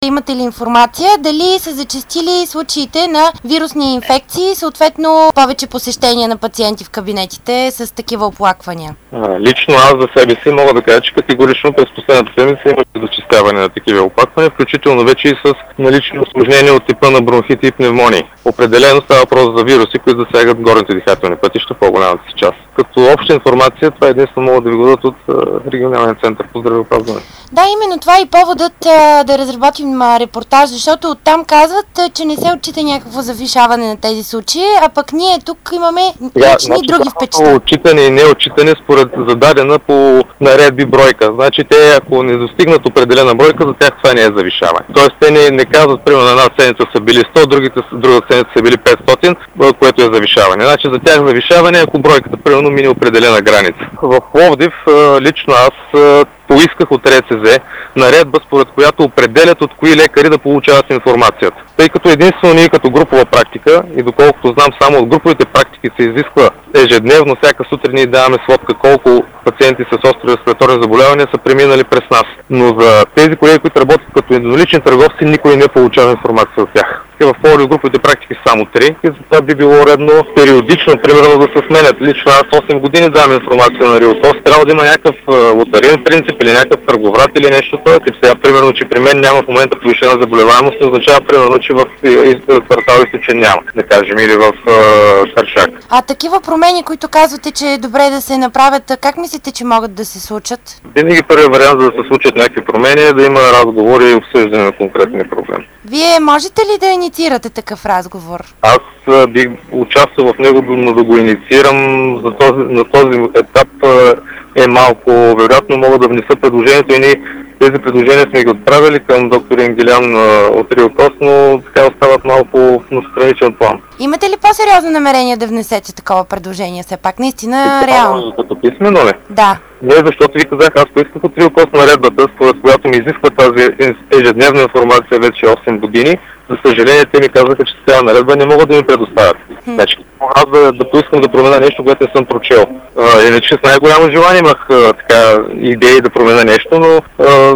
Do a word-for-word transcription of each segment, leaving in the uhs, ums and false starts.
Имате ли информация дали са зачестили случаите на вирусни инфекции, съответно повече посещения на пациенти в кабинетите с такива оплаквания? А, лично аз за себе си мога да кажа, че категорично през последната седмица има зачестяване на такива оплаквания, включително вече и с налични осложнения от типа на бронхити и пневмонии. Определено става въпрос за вируси, които засягат горните дихателни пътища в по-голямата си част. Като обща информация, това единствено могат да ви го дадат от регионалния център по здравеопазване. Да, именно това е и поводът а, да разработим а, репортаж, защото оттам казват, а, че не се отчита някакво завишаване на тези случаи, а пък ние тук имаме лични и други впечатления. Отчитане и неотчитане според зададена по наредби бройка. Значи те, ако не достигнат определена бройка, за тях това не е завишаване. Тоест те не, не казват, примерно една седмица са били сто, другите, друга седмица са били петстотин, което е завишаване. Значи за тях завишаване, ако бройката примерно мине определена граница. В Пловдив лично аз поисках от РЦЗ наредба, според която определят от кои лекари да получават информацията. Тъй като единствено ние като групова практика, и доколкото знам само от груповите практики се изисква ежедневно, всяка сутрин ние даваме сводка колко пациенти с остри респираторни заболявания са преминали през нас. Но за тези колеги, които работят като еднолични търговци, никой не получава информация от тях. В Пловдив груповите практики са само три и затова би било редно периодично, примерно да се сменят. Лично аз осем години давам информация на РИОТОС. Трябва да има някакъв лотариен принцип или някакъв търговрат или нещо това. Тип сега, примерно, че при мен няма в момента повишена заболеваемост, не означава, примерно, че в квартал Източен няма, да кажем, или в Сършак. А такива промени, които казвате, че е добре да се направят, как мислите, че могат да се случат? Винаги първият вариант, за да се случат някакви промени, е да има разговори и обсъждане на конкретни проблеми. Вие можете ли да инициирате такъв разговор? Аз бих участвал в него, но да го инициирам за този, на този етап е малко вероятно. Мога да внеса предложението и ние тези предложения сме ги отправили към доктор Енгелян от РИОТОС, но така остават малко в страничен план. Имате ли по-сериозно намерение да внесете такова предложение все пак? Наистина, реално. Като писмено ли? Да. Не, защото ви казах, аз поисках от РИОТОС наредбата, според която ми изисква тази ежедневна информация вече осем години. За съжаление, те ми казаха, че тази наредба не могат да ми предоставят. Hmm. Значи, аз да, да поискам да променя нещо, което не съм прочел. А, иначе с най-голямо желание имах а, така идеи да променя нещо, но а,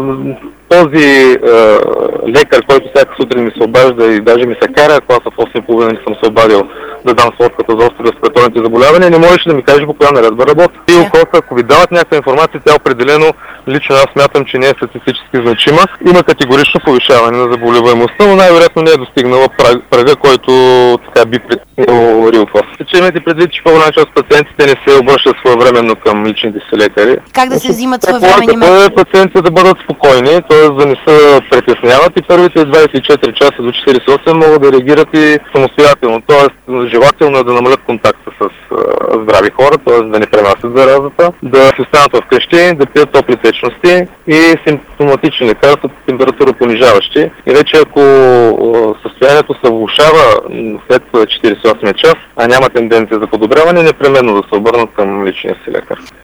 този а, лекар, който всяка сутрин ми се обажда и даже ми се кара, ако аз в осем и половина не съм се обадил да дам сводката за остри респираторните заболявания, не можеше да ми каже по коя наредба работи. И около, ако ви дават някаква информация, тя определено, лично аз смятам, че не е статистически значима. Има категорично повишаване на заболеваемостта, но най-вероятно не е достигнала прага, който така би притеснил РИОТОС. Че имате предвид, че по-голяма част от пациентите не се обръщат своевременно към личните си лекари. Как да се взимат своевременни мерки? Пациентите да бъдат спокойни, т.е. да не се притесняват и първите двадесет и четири часа до четиридесет и осем могат да реагират и самостоятелно. Т.е. желателно е да намалят контакта с а, здрави хора, т.е. да не пренасят заразата, да се станат вкъщи, да пият топли течности и симптоматични лекарства, температура понижаващи. И вече ако състоянието се влошава след четиридесет и осми час, а няма тенденция за подобряване, непременно да се обърнат към личния си лекар.